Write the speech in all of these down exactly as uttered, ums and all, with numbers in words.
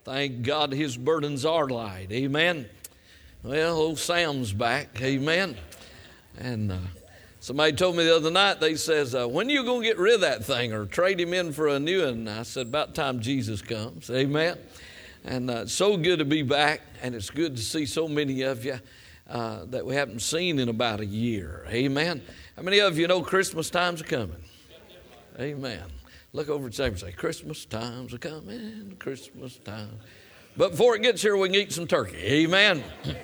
Thank God his burdens are light. Amen. Well, old Sam's back. Amen. And uh, somebody told me the other night, they says, uh, when are you going to get rid of that thing or trade him in for a new one? And I said, about time Jesus comes. Amen. And uh, it's so good to be back, and it's good to see so many of you uh, that we haven't seen in about a year. Amen. How many of you know Christmas time's a coming? Amen. Look over at Sam and say, Christmas time's a coming, Christmas time. But before it gets here, we can eat some turkey. Amen.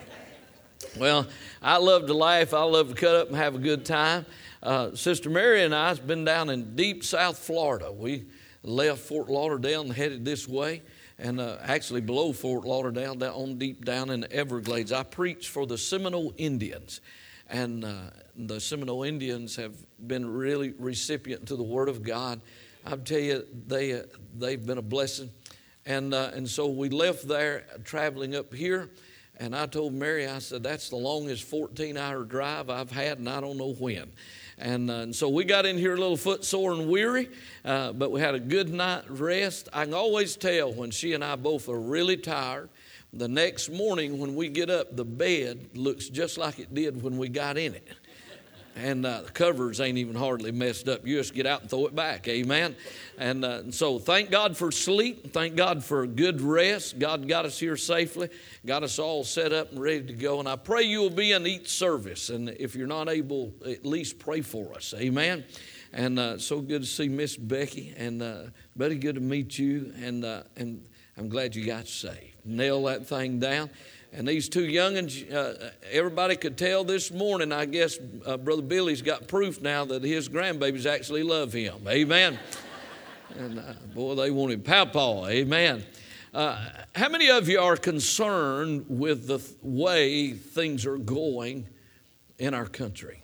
Well, I love to laugh. I love to cut up and have a good time. Uh, Sister Mary and I have been down in deep South Florida. We left Fort Lauderdale and headed this way. And uh, actually below Fort Lauderdale, down on deep down in the Everglades. I preach for the Seminole Indians. And uh, the Seminole Indians have been really recipient to the Word of God. I'll tell you, they, uh, they've been a blessing. And uh, and so we left there traveling up here. And I told Mary, I said, that's the longest fourteen-hour drive I've had, and I don't know when. And, uh, and so we got in here a little footsore and weary, uh, but we had a good night rest. I can always tell when she and I both are really tired. The next morning when we get up, the bed looks just like it did when we got in it. And uh, the covers ain't even hardly messed up. You just get out and throw it back. Amen. And, uh, and so thank God for sleep. Thank God for good rest. God got us here safely. Got us all set up and ready to go. And I pray you will be in each service. And if you're not able, at least pray for us. Amen. And uh, so good to see Miss Becky. And uh, buddy, good to meet you. And uh, and I'm glad you got saved. Nail that thing down. And these two youngins, uh, everybody could tell this morning, I guess uh, Brother Billy's got proof now that his grandbabies actually love him. Amen. And uh, boy, they wanted Pawpaw. Amen. Uh, how many of you are concerned with the th- way things are going in our country?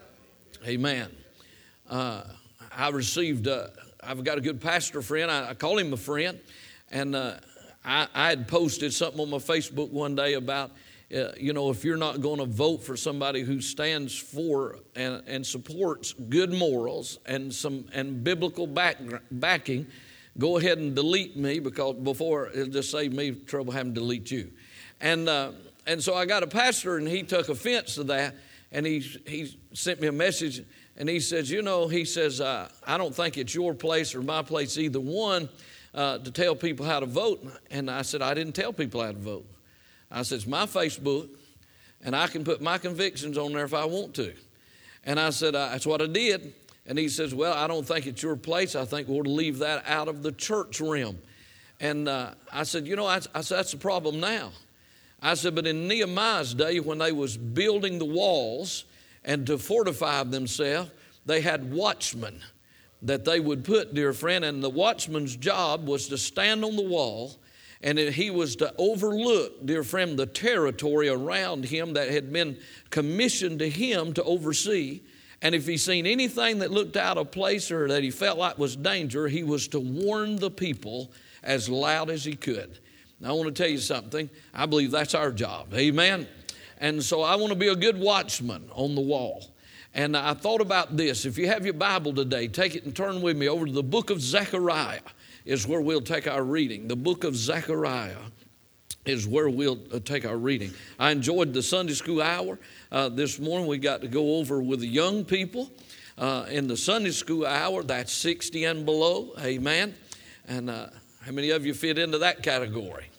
Amen. Uh, I received, uh, I've got a good pastor friend. I, I call him a friend. And uh, I, I had posted something on my Facebook one day about, uh, you know, if you're not going to vote for somebody who stands for and, and supports good morals and some and biblical back, backing, go ahead and delete me, because before it'll just save me trouble having to delete you. And uh, and so I got a pastor, and he took offense to that, and he he sent me a message, and he says, you know, he says, uh, I don't think it's your place or my place, either one, Uh, to tell people how to vote. And I said, I didn't tell people how to vote. I said, it's my Facebook, and I can put my convictions on there if I want to. And I said, uh, that's what I did. And he says, well, I don't think it's your place. I think we'll leave that out of the church realm. And uh, I said, you know, I, I said, that's the problem now. I said, but in Nehemiah's day, when they was building the walls and to fortify themselves, they had watchmen that they would put, dear friend, and the watchman's job was to stand on the wall, and he was to overlook, dear friend, the territory around him that had been commissioned to him to oversee. And if he seen anything that looked out of place or that he felt like was danger, he was to warn the people as loud as he could. Now, I want to tell you something. I believe that's our job. Amen. And so I want to be a good watchman on the wall. And I thought about this. If you have your Bible today, take it and turn with me over to the book of Zechariah is where we'll take our reading. The book of Zechariah is where we'll take our reading. I enjoyed the Sunday school hour. Uh, this morning we got to go over with the young people. Uh, in the Sunday school hour, that's sixty and below. Amen. And uh, how many of you fit into that category?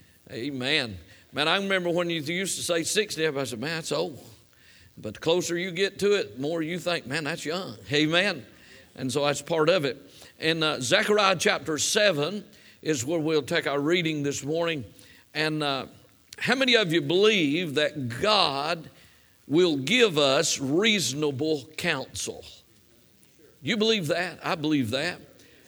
Amen. Man, I remember when you used to say sixty, everybody said, man, that's old. But the closer you get to it, the more you think, man, that's young. Amen. And so that's part of it. And uh, Zechariah chapter seven is where we'll take our reading this morning. And uh, how many of you believe that God will give us reasonable counsel? You believe that? I believe that.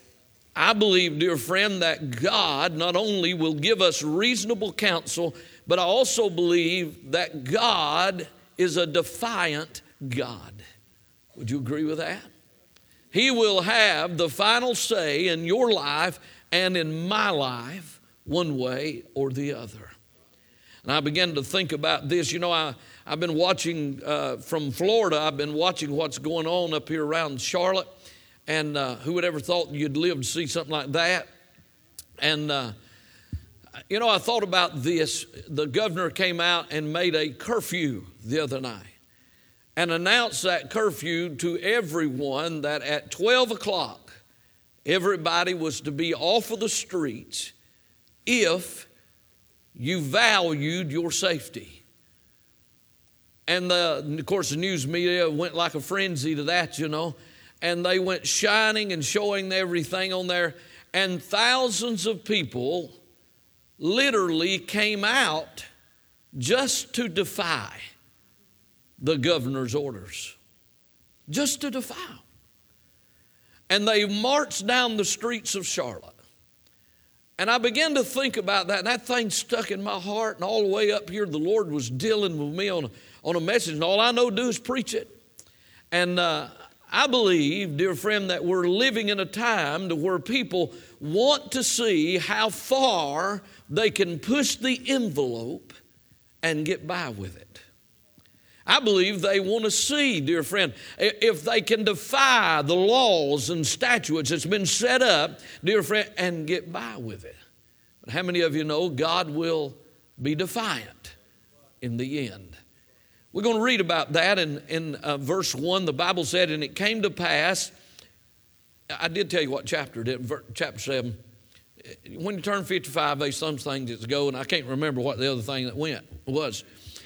I believe, dear friend, that God not only will give us reasonable counsel, but I also believe that God is a defiant God. Would you agree with that? He will have the final say in your life and in my life, one way or the other. And I began to think about this. You know, I, I've been watching uh, from Florida, I've been watching what's going on up here around Charlotte. And uh, who would ever thought you'd live to see something like that? And uh, You know, I thought about this. The governor came out and made a curfew the other night and announced that curfew to everyone that at twelve o'clock, everybody was to be off of the streets if you valued your safety. And the, of course, the news media went like a frenzy to that, you know, and they went shining and showing everything on there. And thousands of people literally came out just to defy the governor's orders, just to defy. And they marched down the streets of Charlotte. And I began to think about that, and that thing stuck in my heart, and all the way up here, the Lord was dealing with me on a, on a message, and all I know to do is preach it. And uh, I believe, dear friend, that we're living in a time to where people want to see how far they can push the envelope and get by with it. I believe they want to see, dear friend, if they can defy the laws and statutes that's been set up, dear friend, and get by with it. But how many of you know God will be defiant in the end? We're going to read about that in, in uh, verse one. The Bible said, and it came to pass, I did tell you what chapter it is, chapter seven. When you turn fifty-five, there's some things that go, and I can't remember what the other thing that went was.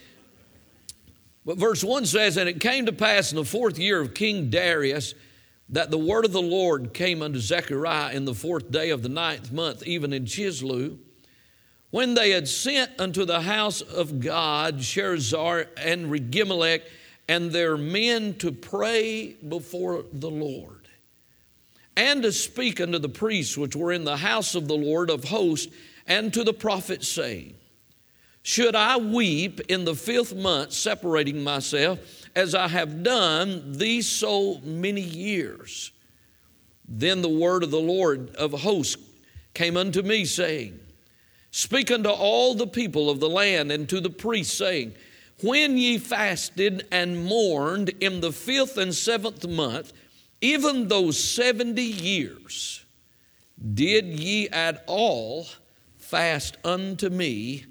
But verse one says, and it came to pass in the fourth year of King Darius that the word of the Lord came unto Zechariah in the fourth day of the ninth month, even in Chislu, when they had sent unto the house of God Sherezzar and Regimelech and their men to pray before the Lord, and to speak unto the priests which were in the house of the Lord of hosts, and to the prophets, saying, should I weep in the fifth month, separating myself, as I have done these so many years? Then the word of the Lord of hosts came unto me, saying, speak unto all the people of the land and to the priests, saying, when ye fasted and mourned in the fifth and seventh month, even those seventy years, did ye at all fast unto me,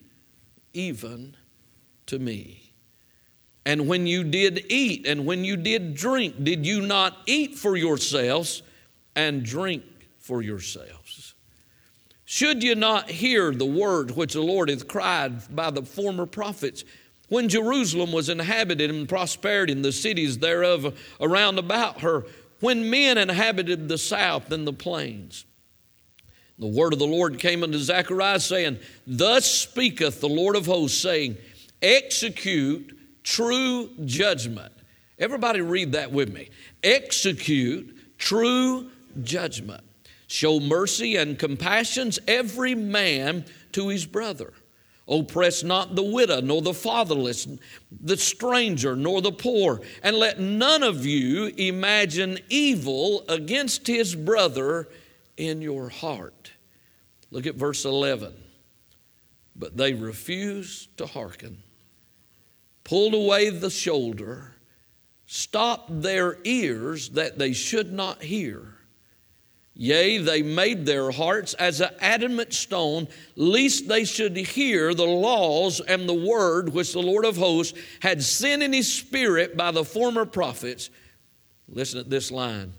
even to me? And when you did eat and when you did drink, did you not eat for yourselves and drink for yourselves? Should you not hear the word which the Lord hath cried by the former prophets, when Jerusalem was inhabited and prospered in the cities thereof around about her, when men inhabited the south and the plains? The word of the Lord came unto Zechariah, saying, thus speaketh the Lord of hosts, saying, execute true judgment. Everybody read that with me. Execute true judgment. Show mercy and compassions every man to his brother. Oppress not the widow, nor the fatherless, the stranger, nor the poor. And let none of you imagine evil against his brother in your heart. Look at verse eleven. But they refused to hearken, pulled away the shoulder, stopped their ears that they should not hear. Yea, they made their hearts as an adamant stone, lest they should hear the laws and the word which the Lord of hosts had sent in his spirit by the former prophets. Listen at this line.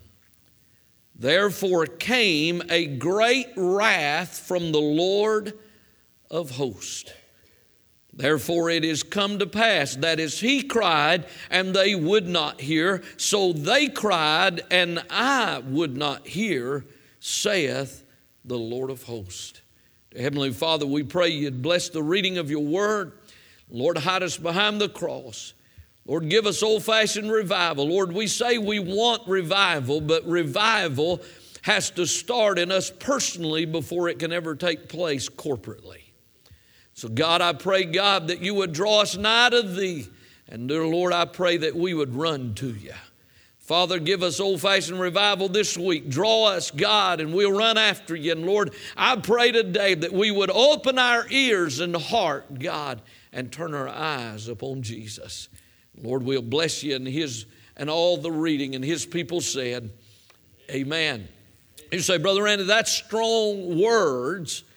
Therefore came a great wrath from the Lord of hosts. Therefore it is come to pass that as he cried, and they would not hear, so they cried, and I would not hear, saith the Lord of hosts. Heavenly Father, we pray you'd bless the reading of your word. Lord, hide us behind the cross. Lord, give us old-fashioned revival. Lord, we say we want revival, but revival has to start in us personally before it can ever take place corporately. So God, I pray, God, that you would draw us nigh to thee. And dear Lord, I pray that we would run to you. Father, give us old-fashioned revival this week. Draw us, God, and we'll run after you. And Lord, I pray today that we would open our ears and heart, God, and turn our eyes upon Jesus. Lord, we'll bless you and his and all the reading. And his people said, amen. You say, Brother Randy, that's strong words.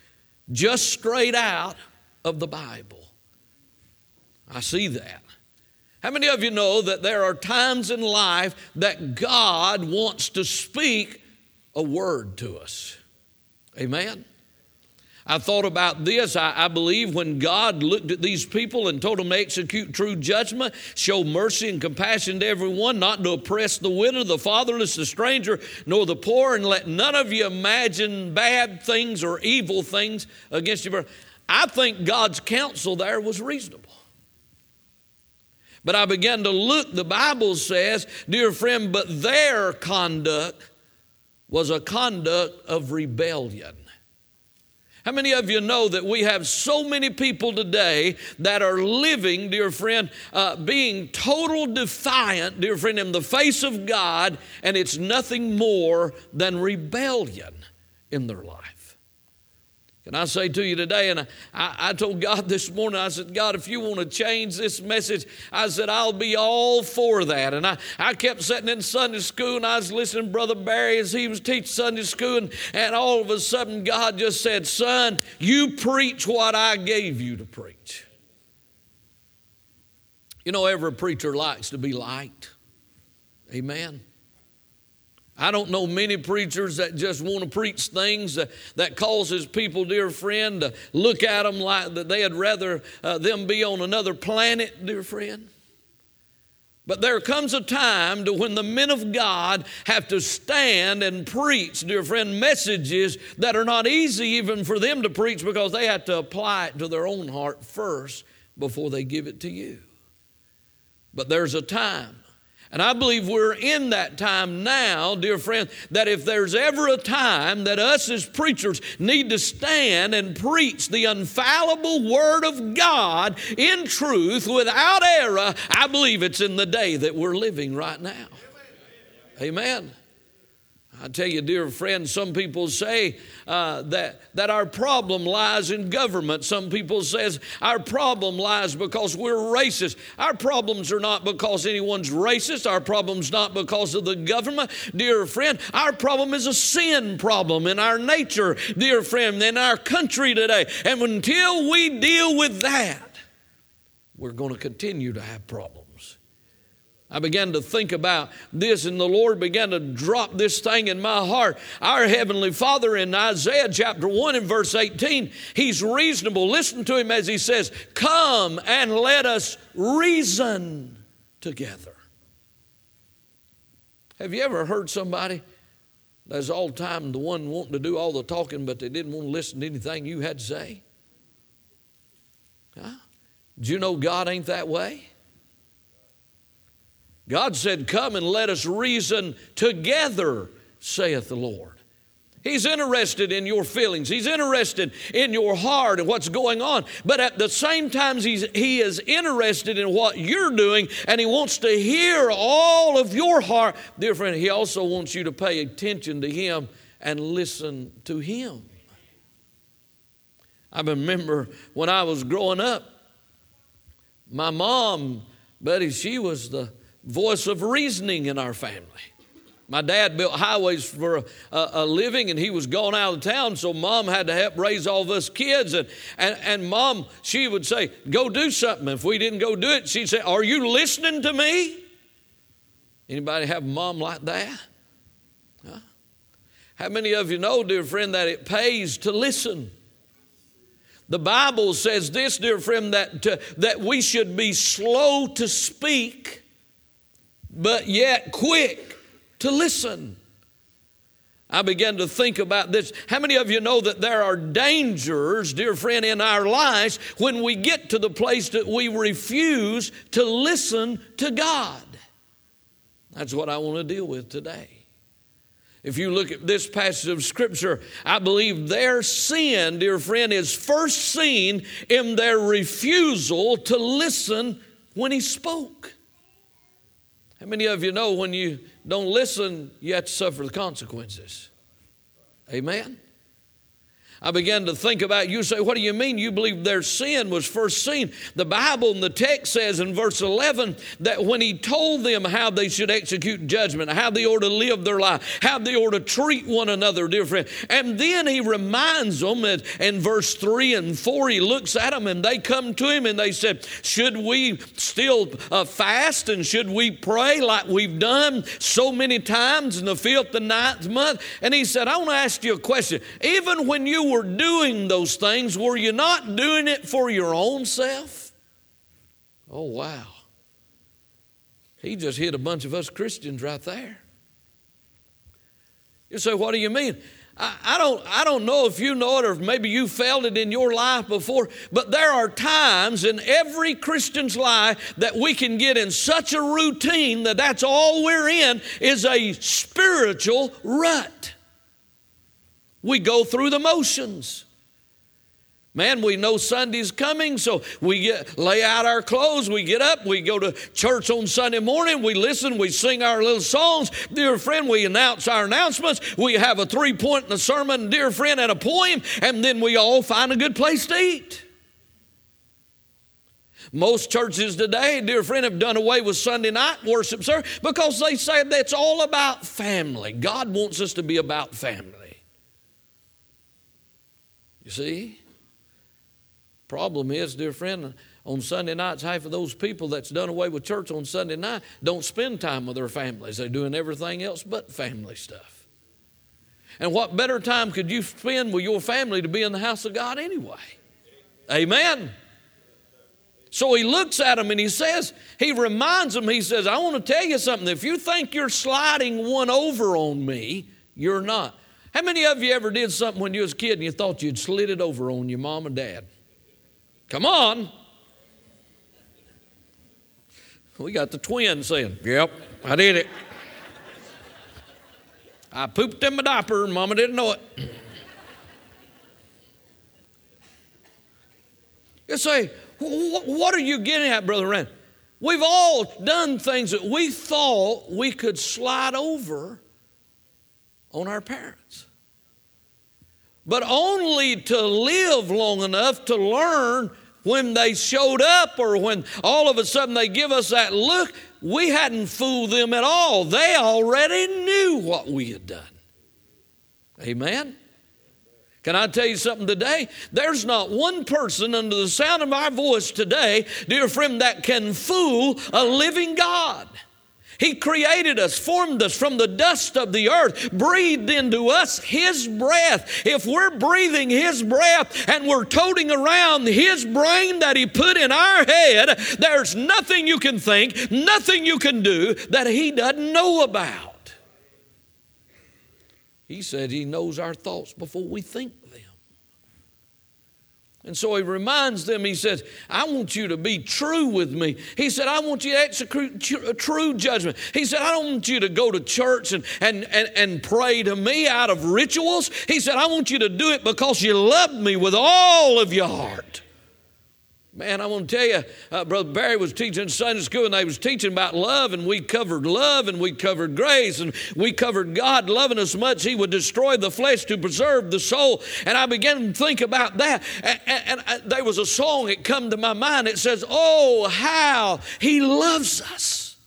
just straight out of the Bible. I see that. How many of you know that there are times in life that God wants to speak a word to us? Amen? I thought about this. I, I believe when God looked at these people and told them to execute true judgment, show mercy and compassion to everyone, not to oppress the widow, the fatherless, the stranger, nor the poor, and let none of you imagine bad things or evil things against you. I think God's counsel there was reasonable. But I began to look, the Bible says, dear friend, but their conduct was a conduct of rebellion. How many of you know that we have so many people today that are living, dear friend, uh, being total defiant, dear friend, in the face of God, and it's nothing more than rebellion in their life? Can I say to you today, and I, I told God this morning, I said, God, if you want to change this message, I said, I'll be all for that. And I, I kept sitting in Sunday school, and I was listening to Brother Barry as he was teaching Sunday school, and, and all of a sudden God just said, son, you preach what I gave you to preach. You know, every preacher likes to be liked. Amen. I don't know many preachers that just want to preach things that, that causes people, dear friend, to look at them like that they'd rather uh, them be on another planet, dear friend. But there comes a time to when the men of God have to stand and preach, dear friend, messages that are not easy even for them to preach because they have to apply it to their own heart first before they give it to you. But there's a time. And I believe we're in that time now, dear friend, that if there's ever a time that us as preachers need to stand and preach the infallible Word of God in truth without error, I believe it's in the day that we're living right now. Amen. I tell you, dear friends, some people say uh, that, that our problem lies in government. Some people says our problem lies because we're racist. Our problems are not because anyone's racist. Our problem's not because of the government. Dear friend, our problem is a sin problem in our nature, dear friend, in our country today. And until we deal with that, we're going to continue to have problems. I began to think about this, and the Lord began to drop this thing in my heart. Our Heavenly Father in Isaiah chapter one and verse eighteen, He's reasonable. Listen to Him as He says, come and let us reason together. Have you ever heard somebody that's all the time the one wanting to do all the talking, but they didn't want to listen to anything you had to say? Huh? Did you know God ain't that way? God said, come and let us reason together, saith the Lord. He's interested in your feelings. He's interested in your heart and what's going on. But at the same time, he's, he is interested in what you're doing, and He wants to hear all of your heart. Dear friend, He also wants you to pay attention to Him and listen to Him. I remember when I was growing up, my mom, Betty, she was the voice of reasoning in our family. My dad built highways for a, a, a living, and he was gone out of town, so Mom had to help raise all of us kids. And, and, and Mom, she would say, go do something. If we didn't go do it, she'd say, are you listening to me? Anybody have a mom like that? Huh? How many of you know, dear friend, that it pays to listen? The Bible says this, dear friend, that, to, that we should be slow to speak, but yet quick to listen. I began to think about this. How many of you know that there are dangers, dear friend, in our lives when we get to the place that we refuse to listen to God? That's what I want to deal with today. If you look at this passage of Scripture, I believe their sin, dear friend, is first seen in their refusal to listen when He spoke. How many of you know when you don't listen, you have to suffer the consequences? Amen? I began to think about, you say, what do you mean you believe their sin was first seen? The Bible in the text says in verse eleven that when he told them how they should execute judgment, how they ought to live their life, how they ought to treat one another, dear friend. And then he reminds them in, in verse three and four, he looks at them and they come to him and they said, should we still uh, fast and should we pray like we've done so many times in the fifth and ninth month? And he said, I want to ask you a question. Even when you were doing those things, were you not doing it for your own self? Oh, wow. He just hit a bunch of us Christians right there. You say, what do you mean? I, I don't, I don't know if you know it or maybe you felt it in your life before, but there are times in every Christian's life that we can get in such a routine that that's all we're in is a spiritual rut. We go through the motions. Man, we know Sunday's coming, so we get, lay out our clothes, we get up, we go to church on Sunday morning, we listen, we sing our little songs. Dear friend, we announce our announcements, we have a three-point in a sermon, dear friend, and a poem, and then we all find a good place to eat. Most churches today, dear friend, have done away with Sunday night worship service because they say that's all about family. God wants us to be about family. You see? Problem is, dear friend, on Sunday nights, half of those people that's done away with church on Sunday night don't spend time with their families. They're doing everything else but family stuff. And what better time could you spend with your family to be in the house of God anyway? Amen. So he looks at them and he says, he reminds them, he says, I want to tell you something. If you think you're sliding one over on me, you're not. How many of you ever did something when you was a kid and you thought you'd slid it over on your mom and dad? Come on. We got the twins saying, yep, I did it. I pooped in my diaper and mama didn't know it. You say, what are you getting at, Brother Rand? We've all done things that we thought we could slide over on our parents. But only to live long enough to learn when they showed up or when all of a sudden they give us that look, we hadn't fooled them at all. They already knew what we had done. Amen? Can I tell you something today? There's not one person under the sound of my voice today, dear friend, that can fool a living God. He created us, formed us from the dust of the earth, breathed into us His breath. If we're breathing His breath and we're toting around His brain that He put in our head, there's nothing you can think, nothing you can do that He doesn't know about. He said He knows our thoughts before we think them. And so He reminds them, He says, I want you to be true with me. He said, I want you to execute true judgment. He said, I don't want you to go to church and, and, and, and pray to me out of rituals. He said, I want you to do it because you love me with all of your heart. Man, I want to tell you, uh, Brother Barry was teaching Sunday school and they was teaching about love, and we covered love and we covered grace and we covered God loving us much He would destroy the flesh to preserve the soul. And I began to think about that. And, and, and there was a song that come to my mind. It says, oh, how He loves us.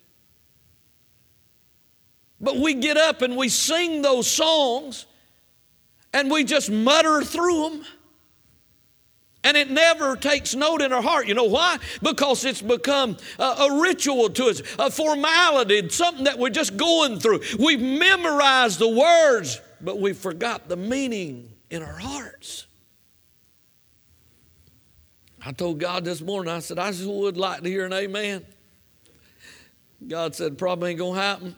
But we get up and we sing those songs and we just mutter through them. And it never takes note in our heart. You know why? Because it's become a, a ritual to us, a formality, something that we're just going through. We've memorized the words, but we forgot the meaning in our hearts. I told God this morning, I said, I just would like to hear an amen. God said, probably ain't going to happen.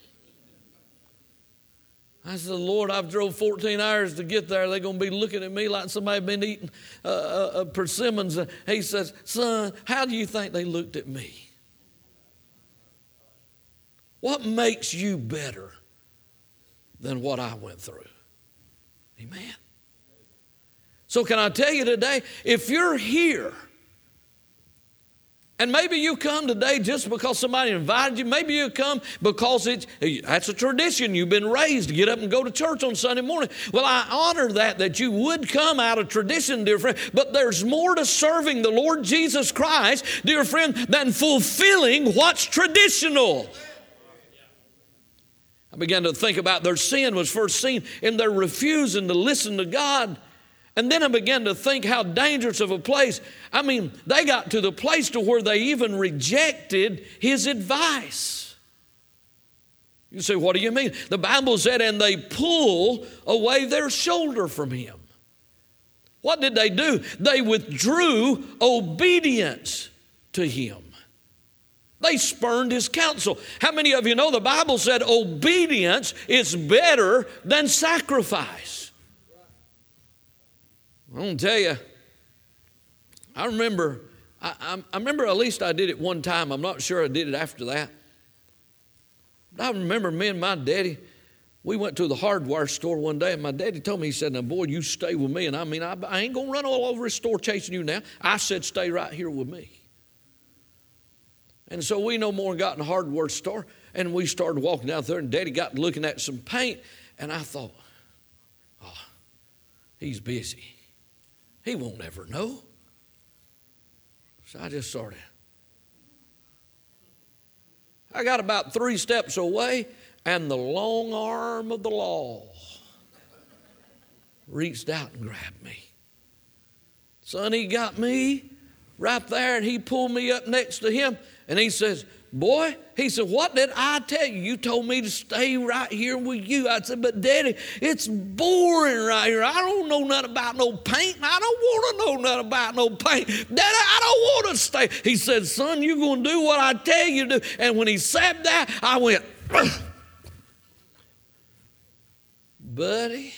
I said, Lord, I've drove fourteen hours to get there. They're going to be looking at me like somebody been eating uh, uh, persimmons. He says, son, how do you think they looked at me? What makes you better than what I went through? Amen. So can I tell you today, if you're here And maybe you come today just because somebody invited you. Maybe you come because it's, that's a tradition. You've been raised to get up and go to church on Sunday morning. Well, I honor that, that you would come out of tradition, dear friend. But there's more to serving the Lord Jesus Christ, dear friend, than fulfilling what's traditional. I began to think about their sin was first seen in their refusing to listen to God. And then I began to think how dangerous of a place. I mean, they got to the place to where they even rejected his advice. You say, what do you mean? The Bible said, and they pull away their shoulder from him. What did they do? They withdrew obedience to him. They spurned his counsel. How many of you know the Bible said obedience is better than sacrifice? I'm going to tell you, I remember, I, I, I remember at least I did it one time. I'm not sure I did it after that. But I remember me and my daddy, we went to the hardware store one day, and my daddy told me, he said, now, boy, you stay with me. And I mean, I, I ain't going to run all over the store chasing you now. I said, stay right here with me. And so we no more got in the hardware store, and we started walking out there, and Daddy got looking at some paint, and I thought, oh, he's busy. He won't ever know. So I just started. I got about three steps away, and the long arm of the law reached out and grabbed me. Son, he got me right there, and he pulled me up next to him, and he says, boy, he said, what did I tell you? You told me to stay right here with you. I said, but Daddy, it's boring right here. I don't know nothing about no paint. I don't want to know nothing about no paint. Daddy, I don't want to stay. He said, son, you're going to do what I tell you to do. And when he said that, I went, ugh. Buddy,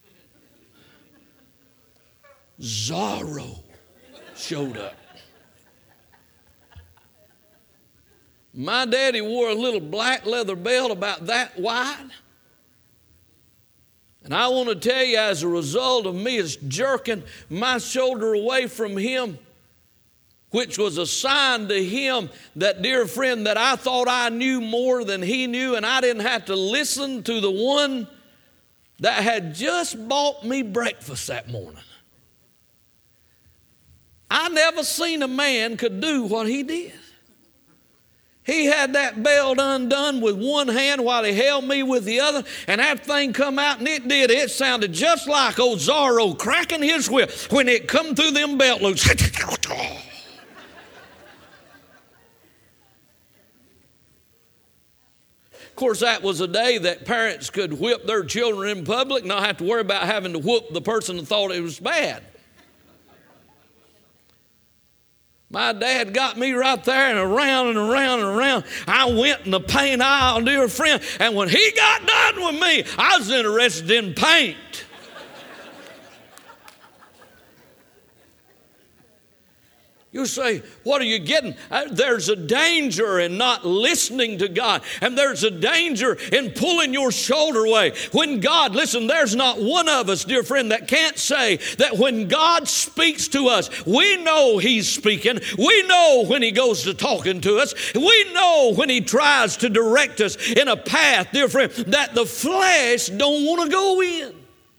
Zorro showed up. My daddy wore a little black leather belt about that wide. And I want to tell you, as a result of me is jerking my shoulder away from him, which was a sign to him that, dear friend, that I thought I knew more than he knew, and I didn't have to listen to the one that had just bought me breakfast that morning. I never seen a man could do what he did. He had that belt undone with one hand while he held me with the other, and that thing come out, and it did. It sounded just like old Zorro cracking his whip when it come through them belt loops. Of course, that was a day that parents could whip their children in public, not have to worry about having to whoop the person that thought it was bad. My dad got me right there and around and around and around. I went in the paint aisle, dear friend, and when he got done with me, I was interested in paint. You say, what are you getting? There's a danger in not listening to God. And there's a danger in pulling your shoulder away. When God, listen, there's not one of us, dear friend, that can't say that when God speaks to us, we know he's speaking. We know when he goes to talking to us. We know when he tries to direct us in a path, dear friend, that the flesh don't want to go in.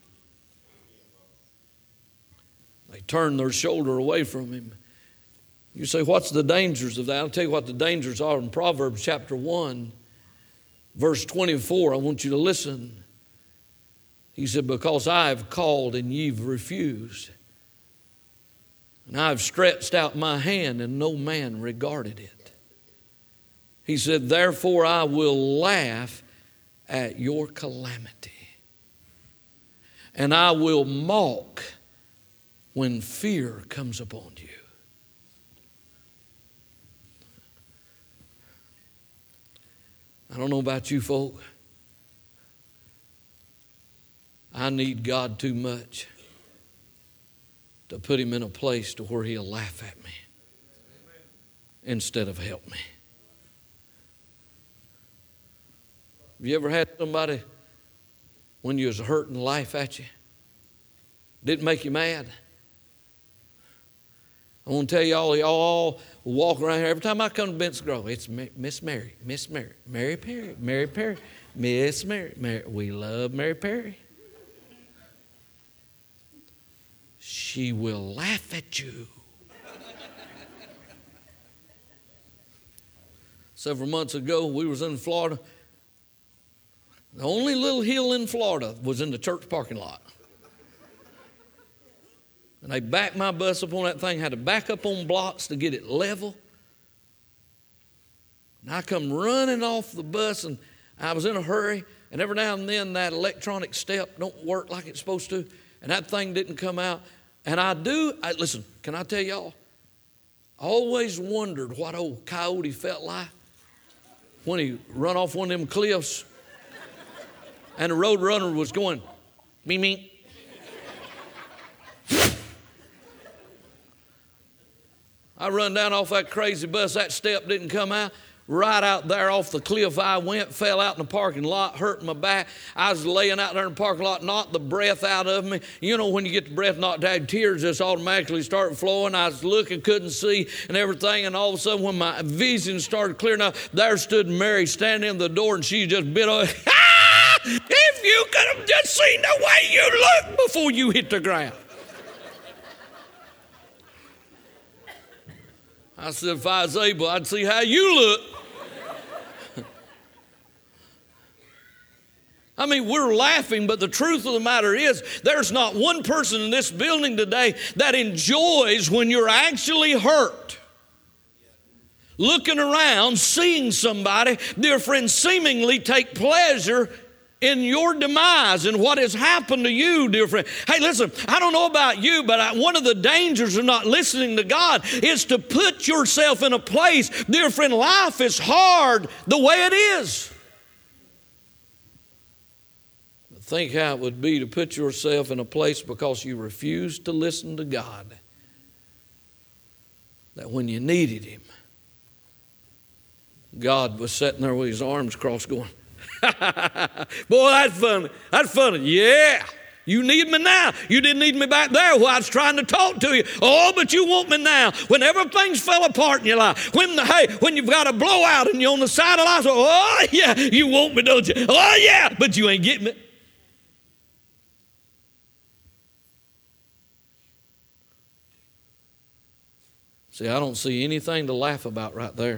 They turn their shoulder away from him. You say, what's the dangers of that? I'll tell you what the dangers are in Proverbs chapter one, verse twenty-four. I want you to listen. He said, because I have called and ye've refused, and I have stretched out my hand and no man regarded it. He said, therefore I will laugh at your calamity, and I will mock when fear comes upon you. I don't know about you folk. I need God too much to put him in a place to where he'll laugh at me instead of help me. Have you ever had somebody when you was hurting laugh at you? Didn't make you mad? I want to tell y'all, y'all all walk around here. Every time I come to Benson Grove, it's Miss Mary, Miss Mary, Mary Perry, Mary Perry, Miss Mary, Mary. We love Mary Perry. She will laugh at you. Several months ago, we was in Florida. The only little hill in Florida was in the church parking lot. And they backed my bus up on that thing, had to back up on blocks to get it level. And I come running off the bus, and I was in a hurry, and every now and then that electronic step don't work like it's supposed to, and that thing didn't come out. And I do, I, listen, can I tell y'all, I always wondered what old Coyote felt like when he run off one of them cliffs and the road runner was going, me, me. I run down off that crazy bus. That step didn't come out. Right out there off the cliff I went, fell out in the parking lot, hurt my back. I was laying out there in the parking lot, knocked the breath out of me. You know, when you get the breath knocked out, tears just automatically start flowing. I was looking, couldn't see and everything. And all of a sudden, when my vision started clearing up, there stood Mary standing in the door, and she just bit on, ah! If you could have just seen the way you looked before you hit the ground. I said, if I was able, I'd see how you look. I mean, we're laughing, but the truth of the matter is there's not one person in this building today that enjoys when you're actually hurt. Looking around, seeing somebody, dear friend, seemingly take pleasure in your demise and what has happened to you, dear friend. Hey, listen, I don't know about you, but I, one of the dangers of not listening to God is to put yourself in a place, dear friend, life is hard the way it is. But think how it would be to put yourself in a place because you refuse to listen to God, that when you needed Him, God was sitting there with His arms crossed going, boy, that's funny. That's funny. Yeah. You need me now. You didn't need me back there while I was trying to talk to you. Oh, but you want me now. When everything's fell apart in your life. When the, hey, when you've got a blowout and you're on the side of life. So, oh, yeah, you want me, don't you? Oh, yeah, but you ain't getting it. See, I don't see anything to laugh about right there.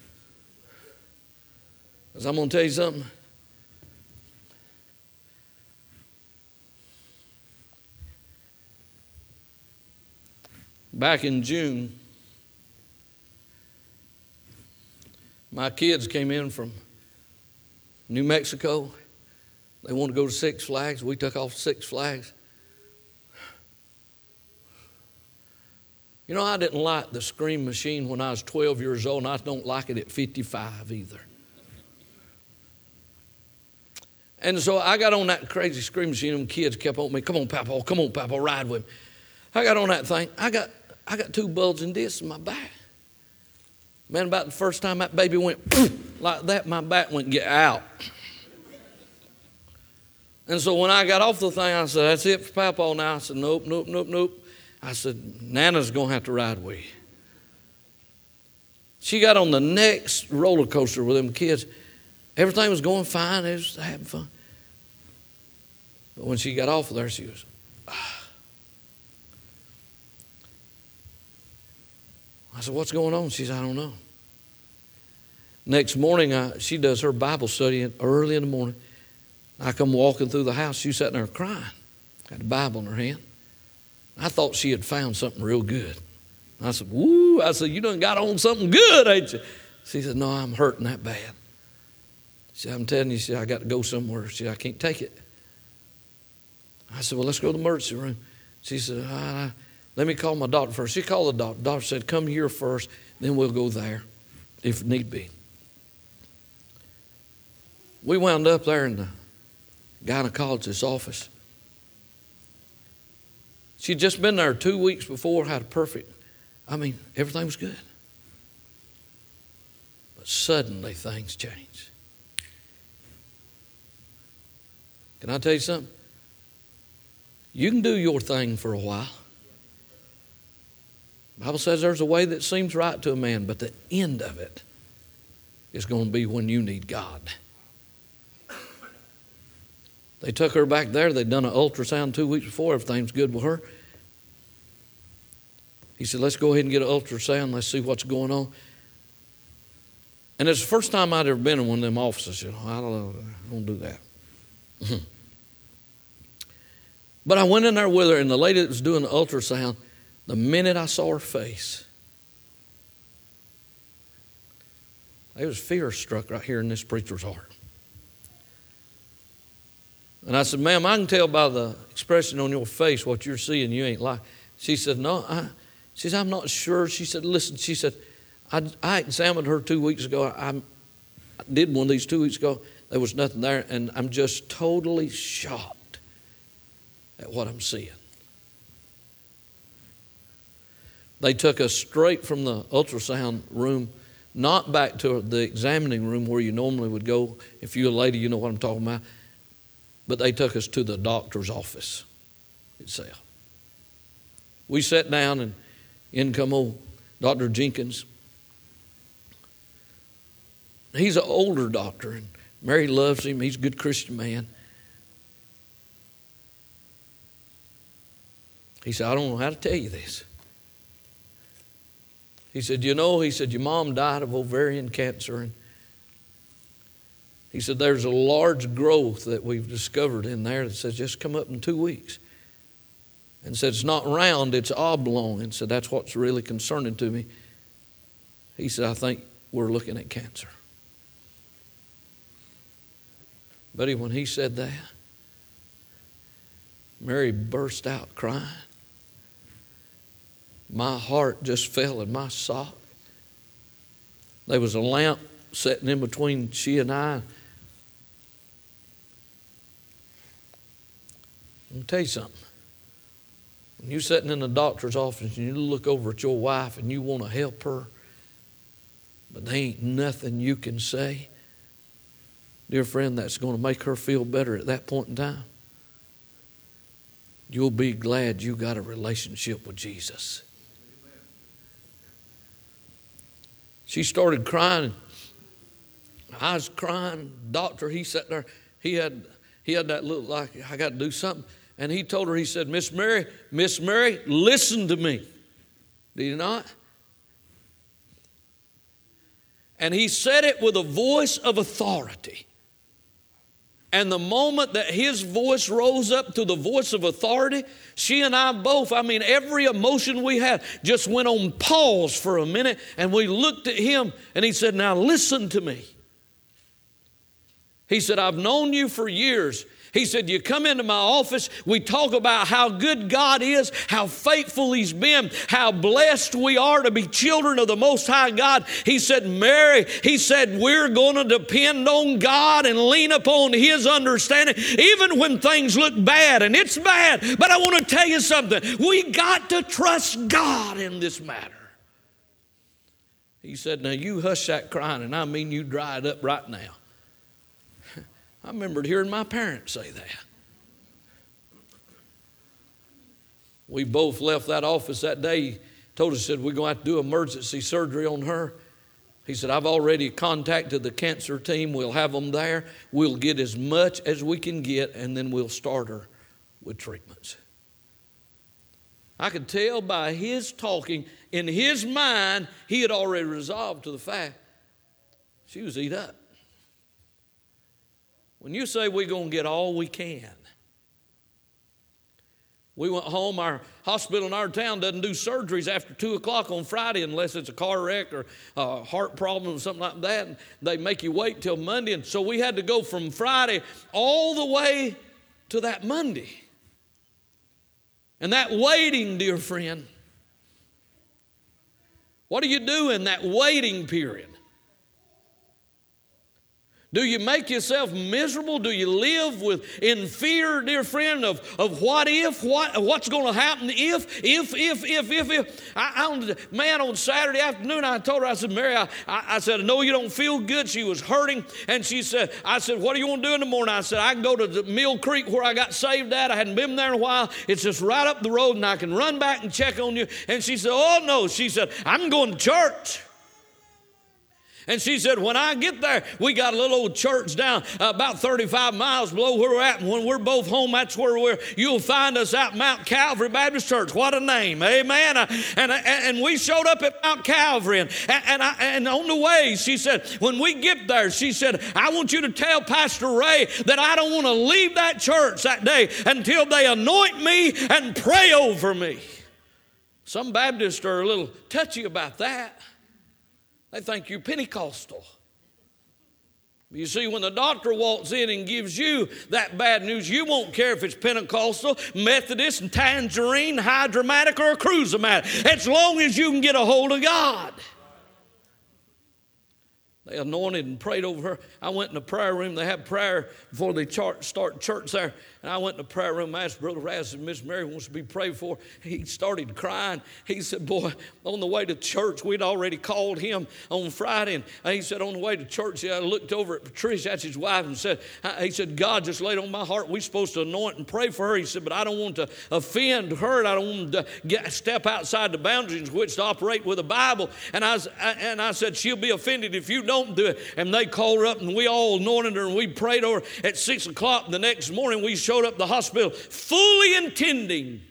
Because I'm going to tell you something. Back in June, my kids came in from New Mexico. They wanted to go to Six Flags. We took off to Six Flags. You know, I didn't like the Scream Machine when I was twelve years old, and I don't like it at fifty-five either. And so I got on that crazy Scream Machine, and kids kept on me, come on, Papa, come on, Papa, ride with me. I got on that thing. I got I got two bulging discs in my back. Man, about the first time that baby went like that, my back went get out. And so when I got off the thing, I said, that's it for Papa now. I said, nope, nope, nope, nope. I said, Nana's going to have to ride with you. She got on the next roller coaster with them kids. Everything was going fine. They was having fun. But when she got off of there, she was, ah. I said, what's going on? She said, I don't know. Next morning, I, she does her Bible study early in the morning. I come walking through the house. She sat there crying. Had a Bible in her hand. I thought she had found something real good. I said, woo. I said, you done got on something good, ain't you? She said, no, I'm hurting that bad. She said, I'm telling you, she said, I got to go somewhere. She said, I can't take it. I said, well, let's go to the emergency room. She said, ah, let me call my doctor first. She called the doctor. The doctor said, come here first, then we'll go there if need be. We wound up there in the gynecologist's office. She'd just been there two weeks before, had a perfect, I mean, everything was good. But suddenly things changed. Can I tell you something? You can do your thing for a while. The Bible says there's a way that seems right to a man, but the end of it is going to be when you need God. They took her back there. They'd done an ultrasound two weeks before. Everything's good with her. He said, let's go ahead and get an ultrasound. Let's see what's going on. And it's the first time I'd ever been in one of them offices. You know, I don't know, I don't do that. But I went in there with her, and the lady that was doing the ultrasound, the minute I saw her face, there was fear struck right here in this preacher's heart. And I said, ma'am, I can tell by the expression on your face what you're seeing you ain't like. She said, no, I, she said, I'm not sure. She said, listen, she said, I, I examined her two weeks ago. I, I did one of these two weeks ago. There was nothing there, and I'm just totally shocked at what I'm seeing. They took us straight from the ultrasound room, not back to the examining room where you normally would go. If you're a lady, you know what I'm talking about. But they took us to the doctor's office itself. We sat down, and in come old Doctor Jenkins. He's an older doctor, and Mary loves him. He's a good Christian man. He said, I don't know how to tell you this. He said, you know, he said, your mom died of ovarian cancer. And he said, there's a large growth that we've discovered in there that says just come up in two weeks. And said, it's not round, it's oblong. And said, that's what's really concerning to me. He said, I think we're looking at cancer. Buddy, when he said that, Mary burst out crying. My heart just fell in my sock. There was a lamp sitting in between she and I. Let me tell you something. When you're sitting in the doctor's office and you look over at your wife and you want to help her, but there ain't nothing you can say, dear friend, that's going to make her feel better at that point in time. You'll be glad you got a relationship with Jesus. She started crying. I was crying. Doctor, he sat there. He had he had that look like, I got to do something. And he told her, he said, Miss Mary, Miss Mary, listen to me. Did he not? And he said it with a voice of authority. And the moment that his voice rose up to the voice of authority, she and I both, I mean, every emotion we had just went on pause for a minute, and we looked at him, and he said, now listen to me. He said, I've known you for years. He said, you come into my office, we talk about how good God is, how faithful He's been, how blessed we are to be children of the Most High God. He said, Mary, he said, we're going to depend on God and lean upon His understanding, even when things look bad, and it's bad. But I want to tell you something. We got to trust God in this matter. He said, now you hush that crying, and I mean you dry it up right now. I remembered hearing my parents say that. We both left that office that day. He told us, said, we're going to have to do emergency surgery on her. He said, I've already contacted the cancer team. We'll have them there. We'll get as much as we can get, and then we'll start her with treatments. I could tell by his talking, in his mind, he had already resolved to the fact she was eat up. When you say we're going to get all we can. We went home. Our hospital in our town doesn't do surgeries after two o'clock on Friday unless it's a car wreck or a heart problem or something like that. And they make you wait till Monday. And so we had to go from Friday all the way to that Monday. And that waiting, dear friend, what do you do in that waiting period? Do you make yourself miserable? Do you live with in fear, dear friend, of, of what if, what what's going to happen if, if, if, if, if, if? I, I, man, on Saturday afternoon, I told her, I said, Mary, I, I said, I know you don't feel good. She was hurting, and she said, I said, what do you want to do in the morning? I said, I can go to the Mill Creek where I got saved at. I hadn't been there in a while. It's just right up the road, and I can run back and check on you. And she said, oh, no. She said, I'm going to church. And she said, when I get there, we got a little old church down uh, about thirty-five miles below where we're at. And when we're both home, that's where we're, you'll find us at Mount Calvary Baptist Church. What a name, amen. Uh, and, and, and we showed up at Mount Calvary. And, and, I, and on the way, she said, when we get there, she said, I want you to tell Pastor Ray that I don't want to leave that church that day until they anoint me and pray over me. Some Baptists are a little touchy about that. They think you're Pentecostal. You see, when the doctor walks in and gives you that bad news, you won't care if it's Pentecostal, Methodist, and Tangerine, Hydromatic, or a Cruisomatic, as long as you can get a hold of God. They anointed and prayed over her. I went in the prayer room. They had prayer before they start church there. And I went in the prayer room. I asked Brother Raz if Miss Mary wants to be prayed for. He started crying. He said, boy, on the way to church, we'd already called him on Friday. And he said, on the way to church, I looked over at Patricia, that's his wife, and said, he said, God just laid on my heart. We're supposed to anoint and pray for her. He said, but I don't want to offend her. I don't want to get, step outside the boundaries in which to operate with the Bible. And I, was, and I said, she'll be offended if you don't do it. And they called her up, and we all anointed her, and we prayed over her. At six o'clock the next morning, we showed up at the hospital fully intending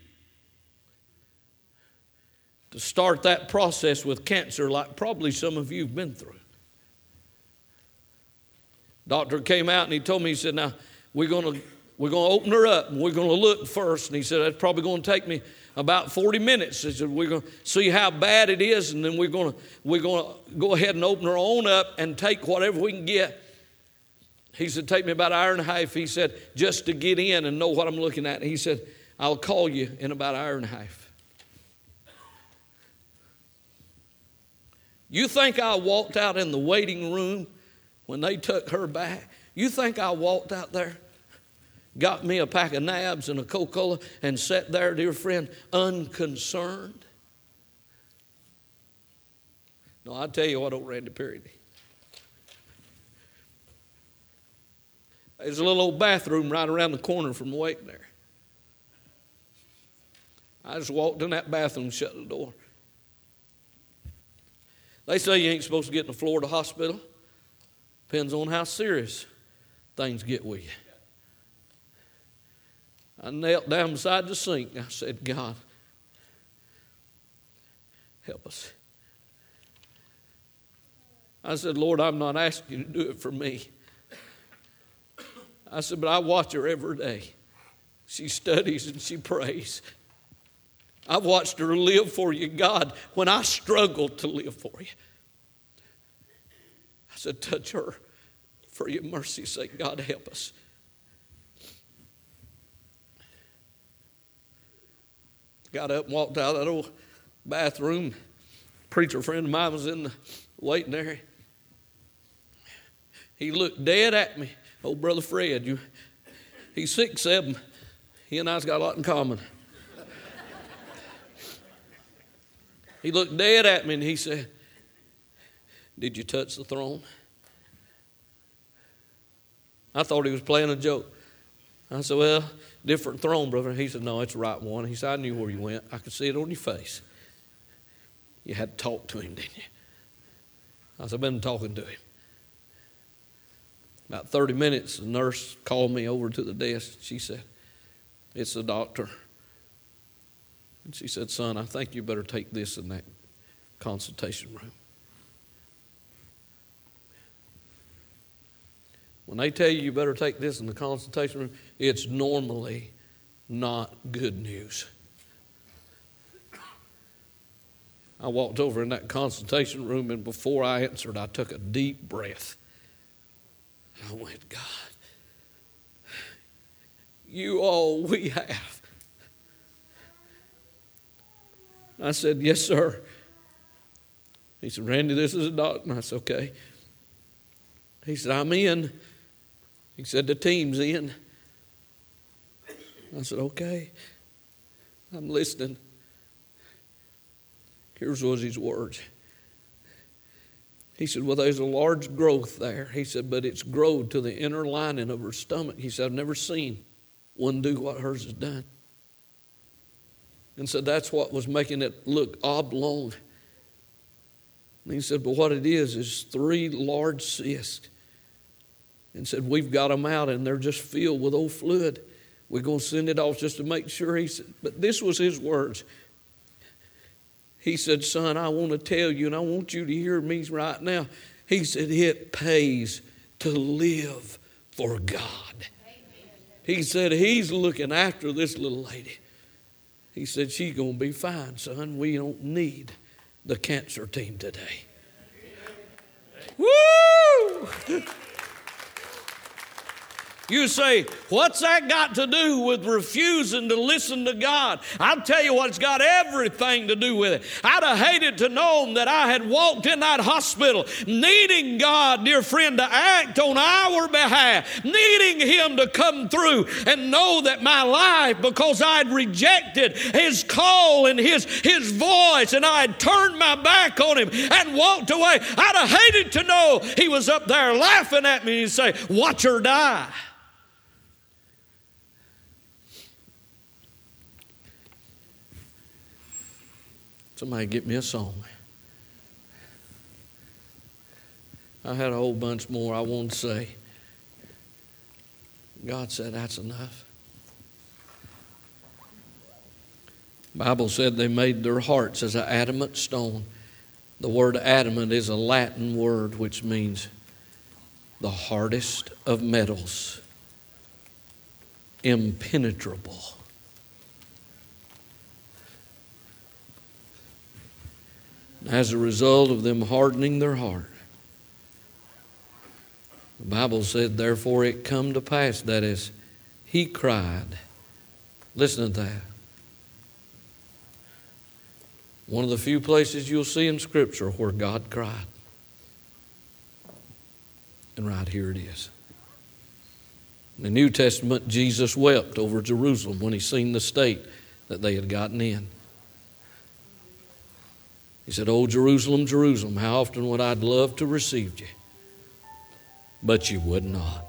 to start that process with cancer like probably some of you have been through. Doctor came out and he told me, he said, now we're going to we're going to open her up and we're going to look first. And he said, that's probably going to take me about forty minutes. He said, we're going to see how bad it is, and then we're going to we're going to go ahead and open her on up and take whatever we can get. He said, take me about an hour and a half. He said, just to get in and know what I'm looking at. He said, I'll call you in about an hour and a half. You think I walked out in the waiting room when they took her back? You think I walked out there, got me a pack of nabs and a Coca-Cola, and sat there, dear friend, unconcerned? No, I'll tell you what, old Randy Perry. There's a little old bathroom right around the corner from the waiting there. I just walked in that bathroom and shut the door. They say you ain't supposed to get in the floor of the hospital. Depends on how serious things get with you. I knelt down beside the sink. I said, God, help us. I said, Lord, I'm not asking you to do it for me. I said, but I watch her every day. She studies and she prays. I've watched her live for you, God, when I struggled to live for you. I said, touch her for your mercy's sake. God, help us. Got up and walked out of that old bathroom. Preacher friend of mine was in the waiting area. He looked dead at me. Old Brother Fred, you, he's six seven. He and I's got a lot in common. He looked dead at me and he said, did you touch the throne? I thought he was playing a joke. I said, well, different throne, brother. He said, no, it's the right one. He said, I knew where you went. I could see it on your face. You had to talk to him, didn't you? I said, I've been talking to him. About thirty minutes, the nurse called me over to the desk. She said, it's the doctor. And she said, son, I think you better take this in that consultation room. When they tell you you better take this in the consultation room, it's normally not good news. I walked over in that consultation room, and before I answered, I took a deep breath. I went, God, you all we have. I said, yes, sir. He said, Randy, this is a doctor. And I said, okay. He said, I'm in. He said, the team's in. I said, okay. I'm listening. Here's was his words. He said, well, there's a large growth there. He said, but it's growed to the inner lining of her stomach. He said, I've never seen one do what hers has done. And so that's what was making it look oblong. And he said, but what it is is three large cysts. And said, we've got them out and they're just filled with old fluid. We're going to send it off just to make sure. He said, but this was his words. He said, son, I want to tell you, and I want you to hear me right now. He said, it pays to live for God. He said, he's looking after this little lady. He said, she's going to be fine, son. We don't need the cancer team today. Woo! You say, what's that got to do with refusing to listen to God? I'll tell you what, it's got everything to do with it. I'd have hated to know that I had walked in that hospital needing God, dear friend, to act on our behalf, needing Him to come through and know that my life, because I'd rejected His call and His, His voice and I had turned my back on Him and walked away, I'd have hated to know He was up there laughing at me and say, watch her die. Somebody get me a song. I had a whole bunch more I wanted to say. God said that's enough. The Bible said they made their hearts as an adamant stone. The word adamant is a Latin word which means the hardest of metals, impenetrable. As a result of them hardening their heart, the Bible said, therefore it come to pass that as he cried, listen to that. One of the few places you'll see in Scripture where God cried. And right here it is. In the New Testament, Jesus wept over Jerusalem when he seen the state that they had gotten in. He said, oh, Jerusalem, Jerusalem, how often would I'd love to receive you, but you would not.